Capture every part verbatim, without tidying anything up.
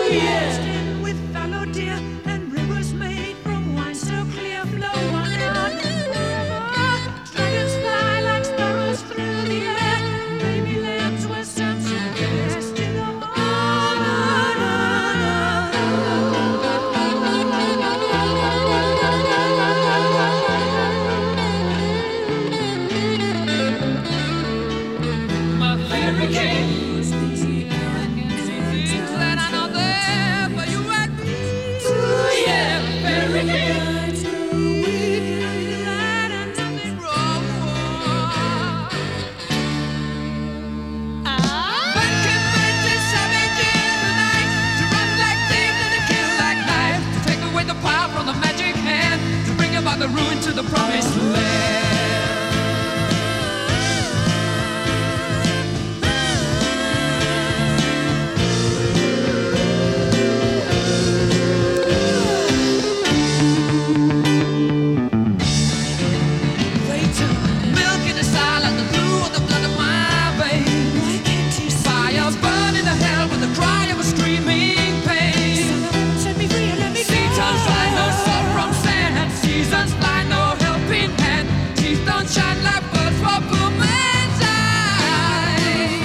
Mixed in with fallow deer and rivers made from wine so clear flow on out the river. Dragons fly like sparrows through the air. Baby lambs were sent to rest in the my fairy king. The ruin to the promised land. They took milk in the silence, the blue of the blood of my veins. Why can't you see fire burning the hell with the cry of a screaming pain? Set me free and let me go. Seasons fly no salt from sand. Seasons fly no helping hand. Teeth don't shine like birds for poor man's eyes.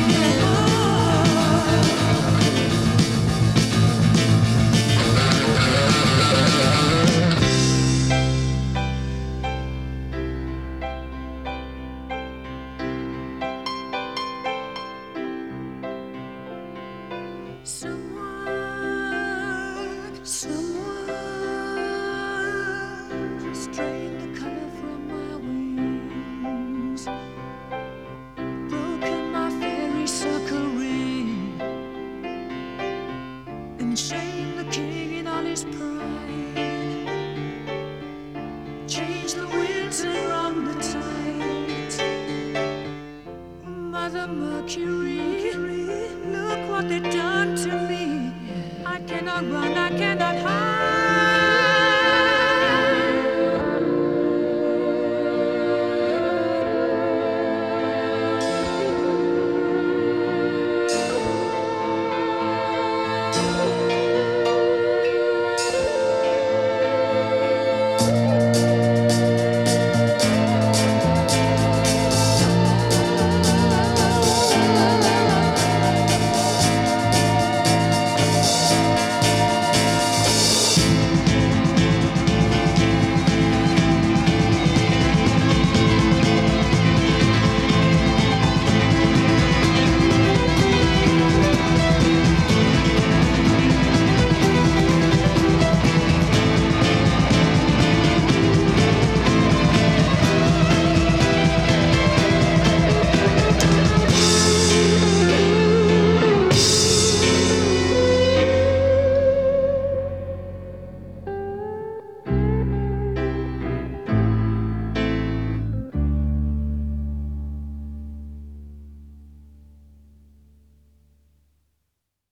Someone, someone just drained the color from my wings, broken my fairy circle ring, and shamed the king in all his pride. Changed